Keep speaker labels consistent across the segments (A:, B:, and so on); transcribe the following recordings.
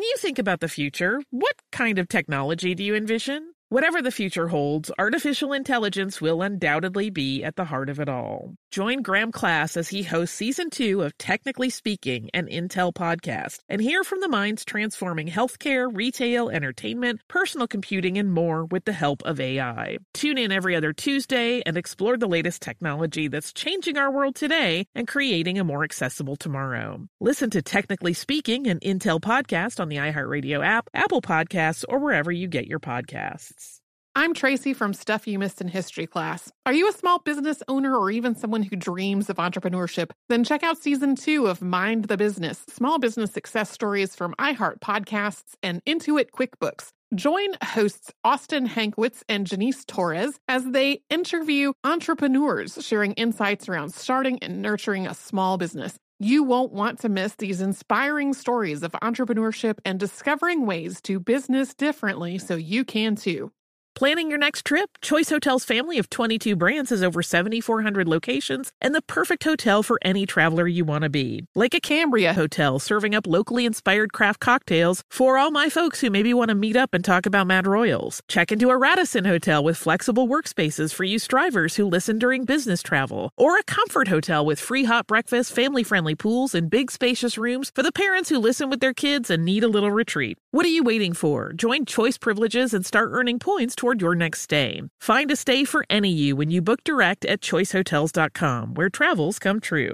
A: you think about the future, what kind of technology do you envision? Whatever the future holds, artificial intelligence will undoubtedly be at the heart of it all. Join Graham Class as he hosts Season 2 of Technically Speaking, an Intel podcast, and hear from the minds transforming healthcare, retail, entertainment, personal computing, and more with the help of AI. Tune in every other Tuesday and explore the latest technology that's changing our world today and creating a more accessible tomorrow. Listen to Technically Speaking, an Intel podcast on the iHeartRadio app, Apple Podcasts, or wherever you get your podcasts.
B: I'm Tracy from Stuff You Missed in History Class. Are you a small business owner or even someone who dreams of entrepreneurship? Then check out Season 2 of Mind the Business, Small Business Success Stories from iHeart Podcasts and Intuit QuickBooks. Join hosts Austin Hankwitz and Janice Torres as they interview entrepreneurs sharing insights around starting and nurturing a small business. You won't want to miss these inspiring stories of entrepreneurship and discovering ways to business differently so you can too.
A: Planning your next trip? Choice Hotels' family of 22 brands has over 7,400 locations and the perfect hotel for any traveler you want to be. Like a Cambria Hotel, serving up locally inspired craft cocktails for all my folks who maybe want to meet up and talk about Mad Royals. Check into a Radisson Hotel with flexible workspaces for you strivers who listen during business travel. Or a Comfort Hotel with free hot breakfast, family-friendly pools, and big spacious rooms for the parents who listen with their kids and need a little retreat. What are you waiting for? Join Choice Privileges and start earning points toward your next stay. Find a stay for any you when you book direct at choicehotels.com, where travels come true.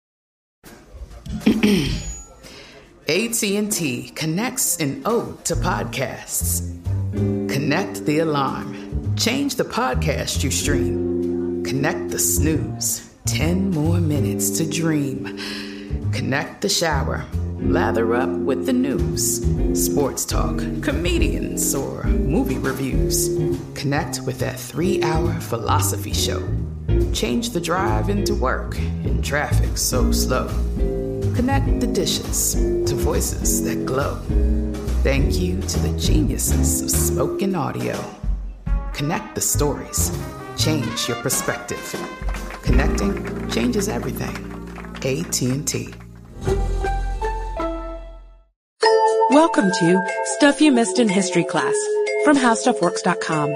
C: AT&T connects an ode to podcasts. Connect the alarm. Change the podcast you stream. Connect the snooze. 10 more minutes to dream. Connect the shower. Lather up with the news, sports talk, comedians, or movie reviews. Connect with that 3-hour philosophy show. Change the drive into work in traffic so slow. Connect the dishes to voices that glow. Thank you to the geniuses of spoken audio. Connect the stories. Change your perspective. Connecting changes everything. AT&T.
D: Welcome to Stuff You Missed in History Class from HowStuffWorks.com.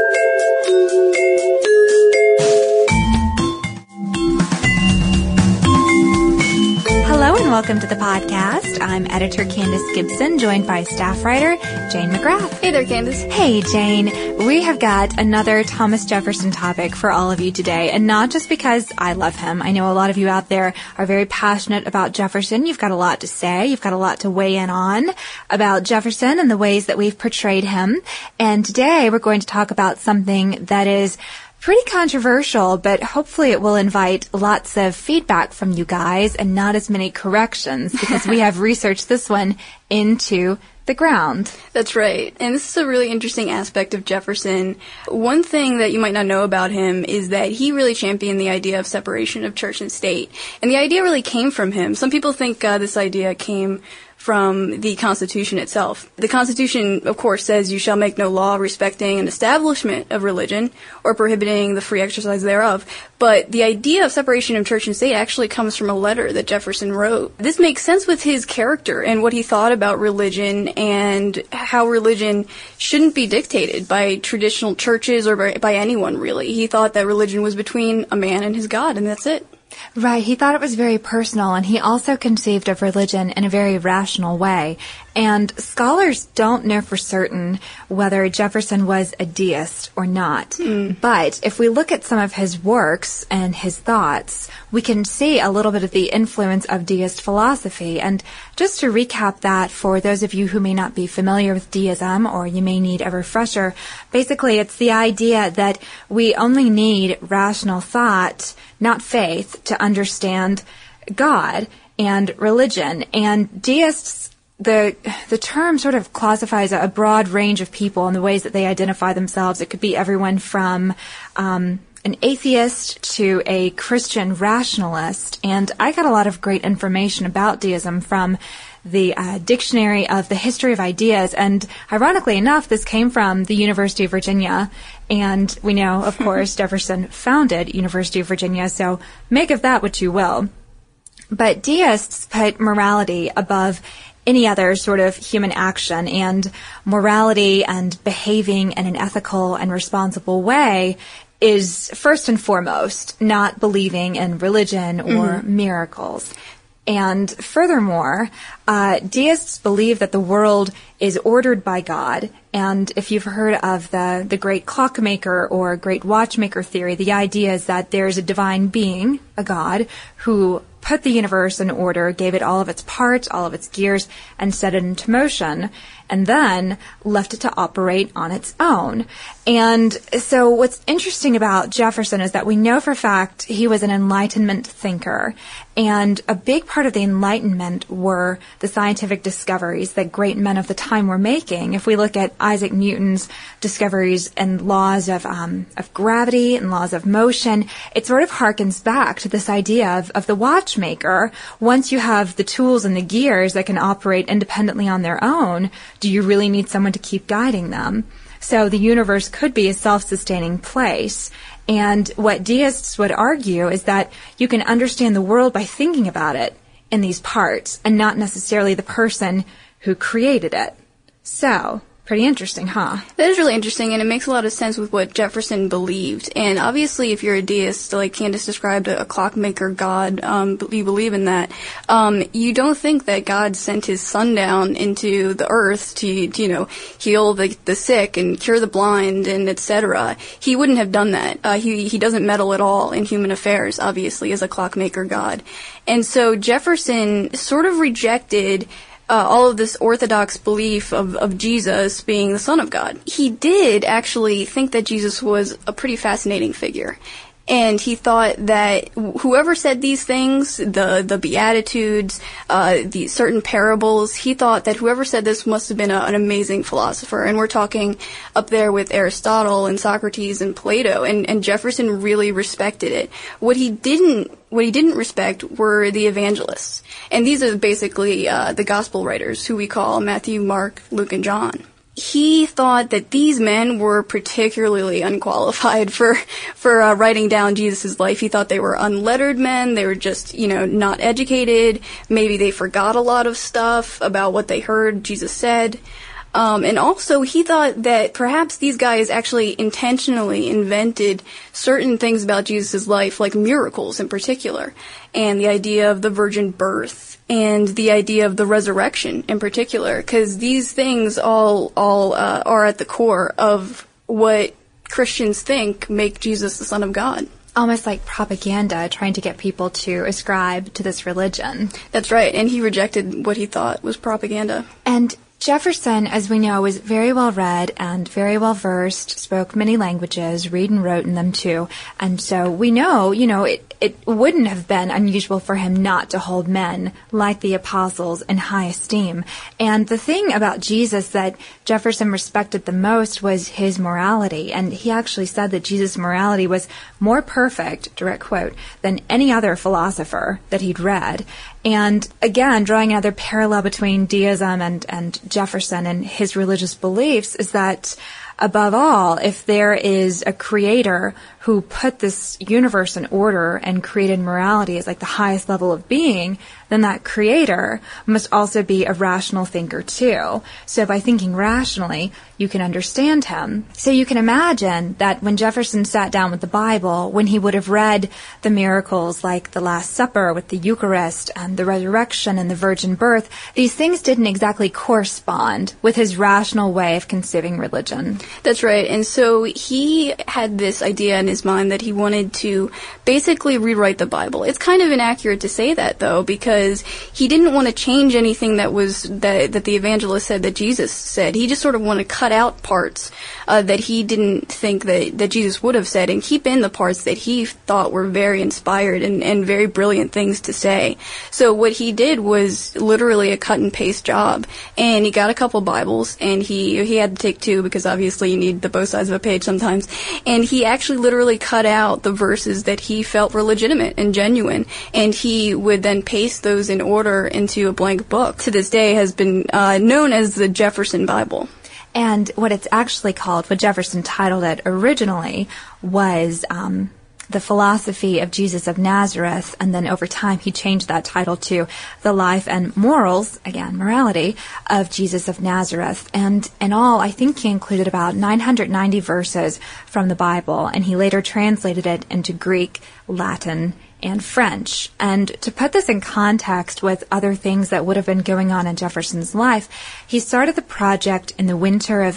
E: Hello and welcome to the podcast. I'm editor Candace Gibson, joined by staff writer Jane McGrath.
F: Hey there, Candace.
E: Hey, Jane. We have got another Thomas Jefferson topic for all of you today, and not just because I love him. I know a lot of you out there are very passionate about Jefferson. You've got a lot to say. You've got a lot to weigh in on about Jefferson and the ways that we've portrayed him. And today we're going to talk about something that is pretty controversial, but hopefully it will invite lots of feedback from you guys and not as many corrections, because we have researched this one into the ground.
F: That's right. And this is a really interesting aspect of Jefferson. One thing that you might not know about him is that he really championed the idea of separation of church and state. And the idea really came from him. Some people think this idea came from the Constitution itself. The Constitution, of course, says you shall make no law respecting an establishment of religion or prohibiting the free exercise thereof. But the idea of separation of church and state actually comes from a letter that Jefferson wrote. This makes sense with his character and what he thought about religion and how religion shouldn't be dictated by traditional churches or by anyone, really. He thought that religion was between a man and his God, and that's it.
E: Right. He thought it was very personal, and he also conceived of religion in a very rational way. And scholars don't know for certain whether Jefferson was a deist or not. But if we look at some of his works and his thoughts, we can see a little bit of the influence of deist philosophy. And just to recap that for those of you who may not be familiar with deism, or you may need a refresher, basically it's the idea that we only need rational thought, not faith, to understand God and religion. And deists, the term sort of classifies a broad range of people in the ways that they identify themselves. It could be everyone from an atheist to a Christian rationalist. And I got a lot of great information about deism from the Dictionary of the History of Ideas. And ironically enough, this came from the University of Virginia. And we know, of course, Jefferson founded University of Virginia. So make of that what you will. But deists put morality above any other sort of human action. And morality and behaving in an ethical and responsible way is first and foremost not believing in religion or miracles. And furthermore, deists believe that the world is ordered by God. And if you've heard of the great clockmaker or great watchmaker theory, the idea is that there's a divine being, a God, who put the universe in order, gave it all of its parts, all of its gears, and set it into motion, and then left it to operate on its own. And so what's interesting about Jefferson is that we know for a fact he was an Enlightenment thinker. And a big part of the Enlightenment were the scientific discoveries that great men of the time were making. If we look at Isaac Newton's discoveries and laws of gravity and laws of motion, it sort of harkens back to this idea of the watchmaker. Once you have the tools and the gears that can operate independently on their own, do you really need someone to keep guiding them? So the universe could be a self-sustaining place. And what deists would argue is that you can understand the world by thinking about it in these parts and not necessarily the person who created it. So, pretty interesting, huh?
F: That is really interesting, and it makes a lot of sense with what Jefferson believed. And obviously, if you're a deist, like Candace described, a clockmaker god, you believe in that, you don't think that God sent his son down into the earth to heal the sick and cure the blind and etc. He wouldn't have done that. He doesn't meddle at all in human affairs, obviously, as a clockmaker god. And so Jefferson sort of rejected all of this orthodox belief of Jesus being the Son of God. He did actually think that Jesus was a pretty fascinating figure. And he thought that whoever said these things, the Beatitudes, the certain parables, he thought that whoever said this must have been an amazing philosopher. And we're talking up there with Aristotle and Socrates and Plato. And Jefferson really respected it. What he didn't respect were the evangelists. And these are basically the gospel writers, who we call Matthew, Mark, Luke, and John. He thought that these men were particularly unqualified for writing down Jesus' life. He thought they were unlettered men. They were just, not educated. Maybe they forgot a lot of stuff about what they heard Jesus said. And also, he thought that perhaps these guys actually intentionally invented certain things about Jesus' life, like miracles in particular, and the idea of the virgin birth, and the idea of the resurrection in particular, because these things all are at the core of what Christians think make Jesus the Son of God.
E: Almost like propaganda, trying to get people to ascribe to this religion.
F: That's right, and he rejected what he thought was propaganda.
E: And Jefferson, as we know, was very well read and very well versed, spoke many languages, read and wrote in them too. And so we know, it wouldn't have been unusual for him not to hold men like the apostles in high esteem. And the thing about Jesus that Jefferson respected the most was his morality. And he actually said that Jesus' morality was more perfect, direct quote, than any other philosopher that he'd read. And again, drawing another parallel between deism and Jefferson and his religious beliefs is that, above all, if there is a creator who put this universe in order and created morality as like the highest level of being, then that creator must also be a rational thinker too. So by thinking rationally, you can understand him. So you can imagine that when Jefferson sat down with the Bible, when he would have read the miracles like the Last Supper with the Eucharist and the resurrection and the virgin birth, these things didn't exactly correspond with his rational way of conceiving religion.
F: That's right. And so he had this idea in his mind that he wanted to basically rewrite the Bible. It's kind of inaccurate to say that, though, because he didn't want to change anything that the evangelist said that Jesus said. He just sort of wanted to cut out parts that he didn't think that Jesus would have said and keep in the parts that he thought were very inspired and very brilliant things to say. So what he did was literally a cut and paste job. And he got a couple Bibles, and he had to take two because obviously you need both sides of a page sometimes. And he actually literally cut out the verses that he felt were legitimate and genuine, and he would then paste those in order into a blank book. To this day has been known as the Jefferson Bible.
E: And what it's actually called, what Jefferson titled it originally, was The Philosophy of Jesus of Nazareth, and then over time he changed that title to The Life and Morals, again, morality, of Jesus of Nazareth. And in all, I think he included about 990 verses from the Bible, and he later translated it into Greek, Latin, and French. And to put this in context with other things that would have been going on in Jefferson's life, he started the project in the winter of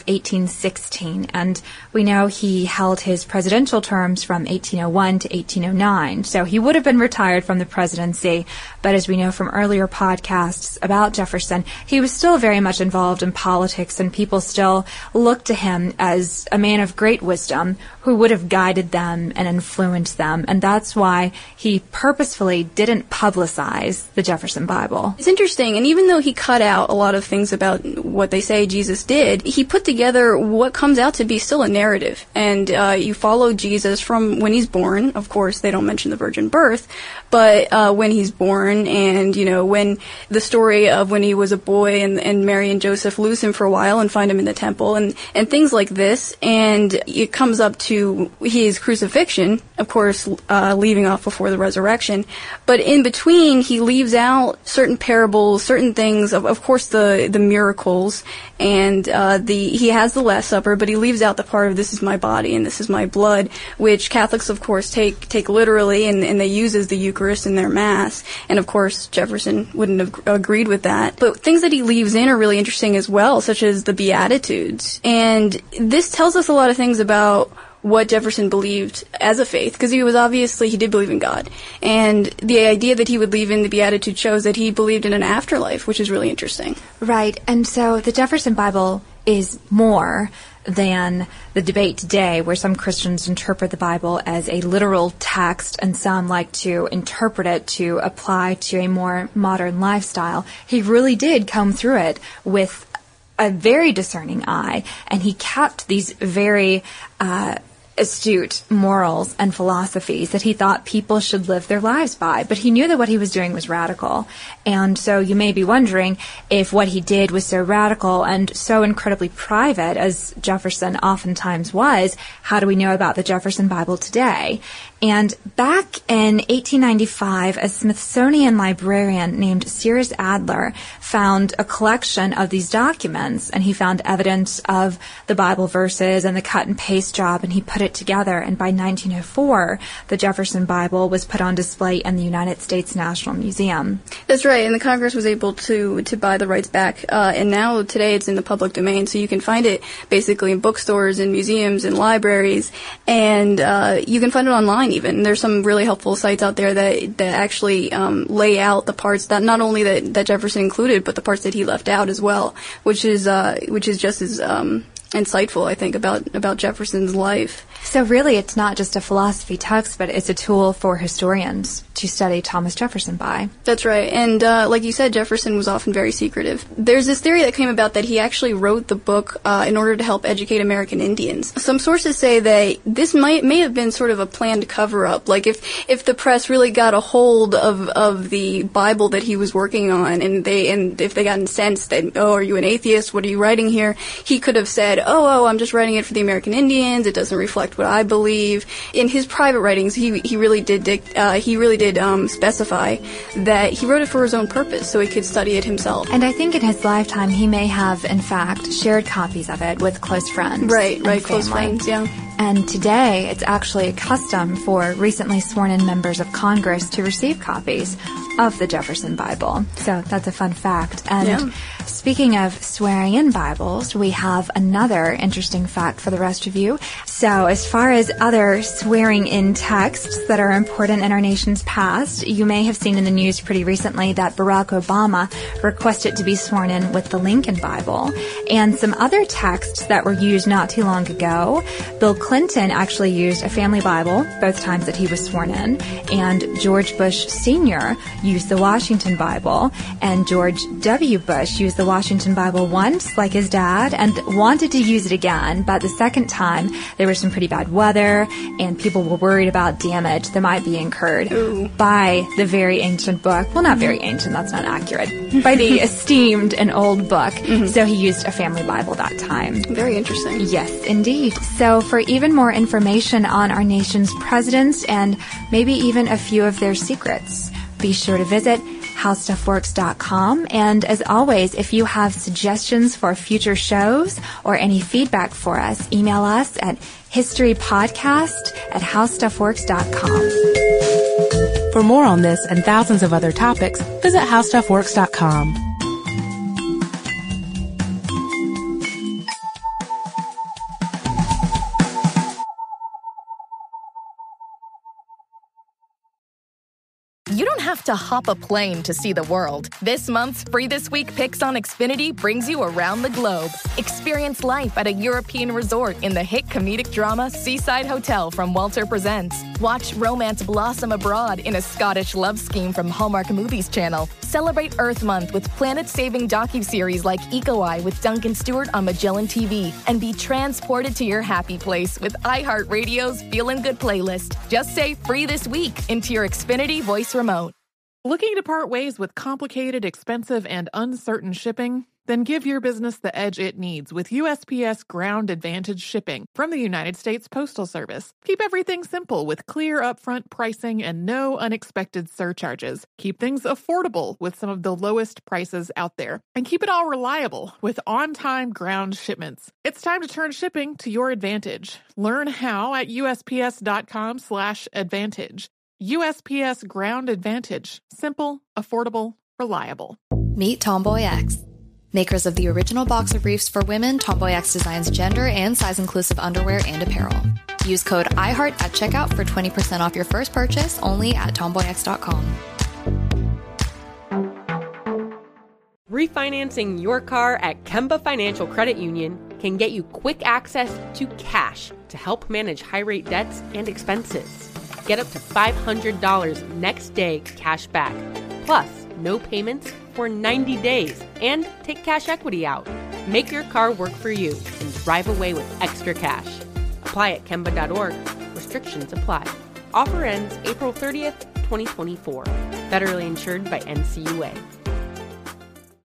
E: 1816, and we know he held his presidential terms from 1801 to 1809, so he would have been retired from the presidency, but as we know from earlier podcasts about Jefferson, he was still very much involved in politics, and people still looked to him as a man of great wisdom who would have guided them and influenced them, and that's why he purposefully didn't publicize the Jefferson Bible.
F: It's interesting, and even though he cut out a lot of things about what they say Jesus did, he put together what comes out to be still a narrative. And you follow Jesus from when he's born. Of course, they don't mention the virgin birth, but when he's born, and, you know, when the story of when he was a boy and Mary and Joseph lose him for a while and find him in the temple, and things like this. And it comes up to his crucifixion, of course, leaving off before the resurrection. But in between, he leaves out certain parables, certain things, of course, the miracles, and he has the Last Supper, but he leaves out the part of this is my body and this is my blood, which Catholics, of course, take literally, and they use as the Eucharist in their Mass. And, of course, Jefferson wouldn't have agreed with that. But things that he leaves in are really interesting as well, such as the Beatitudes. And this tells us a lot of things about what Jefferson believed as a faith, because he did believe in God. And the idea that he would leave in the Beatitude shows that he believed in an afterlife, which is really interesting.
E: Right, and so the Jefferson Bible is more than the debate today where some Christians interpret the Bible as a literal text and some like to interpret it to apply to a more modern lifestyle. He really did comb through it with a very discerning eye, and he kept these very astute morals and philosophies that he thought people should live their lives by. But he knew that what he was doing was radical. And so you may be wondering if what he did was so radical and so incredibly private, as Jefferson oftentimes was, how do we know about the Jefferson Bible today? And back in 1895, a Smithsonian librarian named Sears Adler found a collection of these documents, and he found evidence of the Bible verses and the cut and paste job, and he put it together. And by 1904, the Jefferson Bible was put on display in the United States National Museum.
F: That's right, and the Congress was able to buy the rights back, and now today it's in the public domain, so you can find it basically in bookstores and museums and libraries, and you can find it online even. There's some really helpful sites out there that actually lay out the parts that not only that Jefferson included, but the parts that he left out as well, which is just as insightful, I think, about Jefferson's life.
E: So really, it's not just a philosophy text, but it's a tool for historians to study Thomas Jefferson by.
F: That's right. And like you said, Jefferson was often very secretive. There's this theory that came about that he actually wrote the book in order to help educate American Indians. Some sources say that this may have been sort of a planned cover-up. Like if the press really got a hold of the Bible that he was working on, and if they got incensed that, oh, are you an atheist? What are you writing here? He could have said, oh, I'm just writing it for the American Indians. It doesn't reflect what I believe. In his private writings, he really did specify that he wrote it for his own purpose, so he could study it himself.
E: And I think in his lifetime, he may have, in fact, shared copies of it with close friends.
F: Right, close friends, yeah.
E: And today, it's actually a custom for recently sworn-in members of Congress to receive copies of the Jefferson Bible. So that's a fun fact. And speaking of swearing-in Bibles, we have another interesting fact for the rest of you. So as far as other swearing-in texts that are important in our nation's past, you may have seen in the news pretty recently that Barack Obama requested to be sworn in with the Lincoln Bible. And some other texts that were used not too long ago, Bill Clinton actually used a family Bible both times that he was sworn in, and George Bush Sr. used the Washington Bible, and George W. Bush used the Washington Bible once, like his dad, and wanted to use it again, but the second time there was some pretty bad weather, and people were worried about damage that might be incurred by the very ancient book. Well, not very ancient, that's not accurate. By the esteemed and old book. So he used a family Bible that time.
F: Very interesting.
E: Yes, indeed. So for even more information on our nation's presidents and maybe even a few of their secrets. Be sure to visit howstuffworks.com. And as always, if you have suggestions for future shows or any feedback for us, email us at historypodcast@howstuffworks.com.
D: For more on this and thousands of other topics, visit howstuffworks.com.
G: You don't have to hop a plane to see the world. This month's Free This Week Picks on Xfinity brings you around the globe. Experience life at a European resort in the hit comedic drama Seaside Hotel from Walter Presents. Watch romance blossom abroad in a Scottish love scheme from Hallmark Movies Channel. Celebrate Earth Month with planet-saving docuseries like Eco Eye with Duncan Stewart on Magellan TV. And be transported to your happy place with iHeartRadio's Feelin' Good playlist. Just say Free This Week into your Xfinity voice remote.
B: Looking to part ways with complicated, expensive, and uncertain shipping? Then give your business the edge it needs with USPS Ground Advantage shipping from the United States Postal Service. Keep everything simple with clear upfront pricing and no unexpected surcharges. Keep things affordable with some of the lowest prices out there. And keep it all reliable with on-time ground shipments. It's time to turn shipping to your advantage. Learn how at USPS.com/advantage. USPS Ground Advantage. Simple, affordable, reliable.
H: Meet Tomboy X. Makers of the original box of briefs for women, Tomboy X designs gender and size-inclusive underwear and apparel. Use code IHEART at checkout for 20% off your first purchase only at tomboyx.com.
I: Refinancing your car at Kemba Financial Credit Union can get you quick access to cash to help manage high-rate debts and expenses. Get up to $500 next day cash back, plus no payments for 90 days, and take cash equity out. Make your car work for you and drive away with extra cash. Apply at Kemba.org. Restrictions apply. Offer ends April 30th, 2024. Federally insured by NCUA.